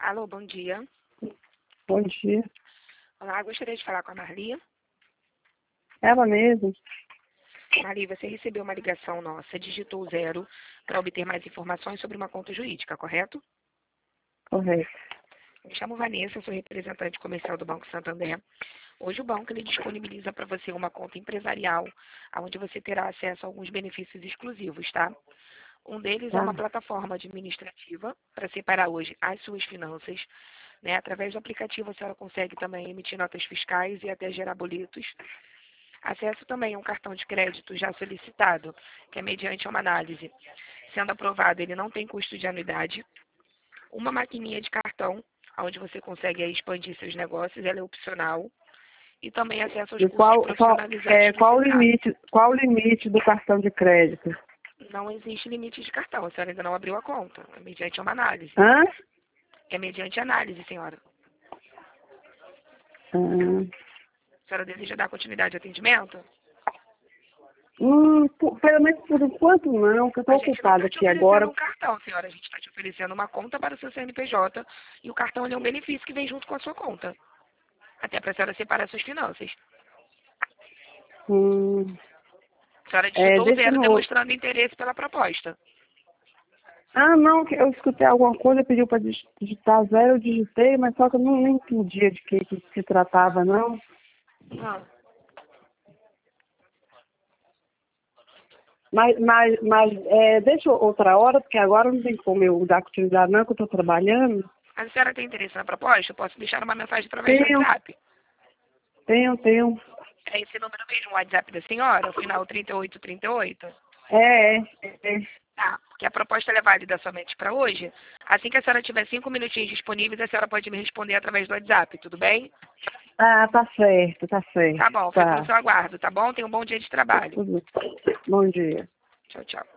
Alô, bom dia. Bom dia. Olá, gostaria de falar com a Marli. Ela mesmo? Marli, você recebeu uma ligação nossa, digitou o 0 para obter mais informações sobre uma conta jurídica, correto? Correto. Me chamo Vanessa, sou representante comercial do Banco Santander. Hoje o banco ele disponibiliza para você uma conta empresarial, onde você terá acesso a alguns benefícios exclusivos, tá? Um deles é Tá. uma plataforma administrativa para separar hoje as suas finanças, né? Através do aplicativo a senhora consegue também emitir notas fiscais e até gerar boletos. Acesso também a um cartão de crédito já solicitado, que é mediante uma análise. Sendo aprovado, ele não tem custo de anuidade. Uma maquininha de cartão, onde você consegue aí expandir seus negócios, ela é opcional. E também acesso aos E cursos profissionalizantes do mercado. qual o limite do cartão de crédito? Não existe limite de cartão, a senhora ainda não abriu a conta. É mediante uma análise. Hã? É mediante análise, senhora. Ah. A senhora deseja dar continuidade ao atendimento? Pelo menos por enquanto não, que eu estou A gente não ocupada está te aqui oferecendo agora. um cartão, senhora. A gente está te oferecendo uma conta para o seu CNPJ. E o cartão ele é um benefício que vem junto com a sua conta. Até para a senhora separar suas finanças. Hum, A senhora digitou o deixa 0 no... demonstrando interesse pela proposta. Não, que eu escutei alguma coisa, pediu para digitar 0, eu digitei, mas só que eu não entendia de que se tratava, não. Ah, Mas deixa outra hora, porque agora não tem como eu dar continuidade não, que eu estou trabalhando. a senhora tem interesse na proposta? Eu posso deixar uma mensagem através do Tenho, WhatsApp. tenho. É esse número mesmo, o WhatsApp da senhora, o final 3838? É. Tá, porque a proposta ela é válida somente para hoje. Assim que a senhora tiver 5 minutinhos disponíveis, a senhora pode me responder através do WhatsApp, tudo bem? Tá certo, tá certo. Tá bom, fico no Tá. seu aguardo, tá bom? Tenha um bom dia de trabalho. Tudo. Bom dia. Tchau, tchau.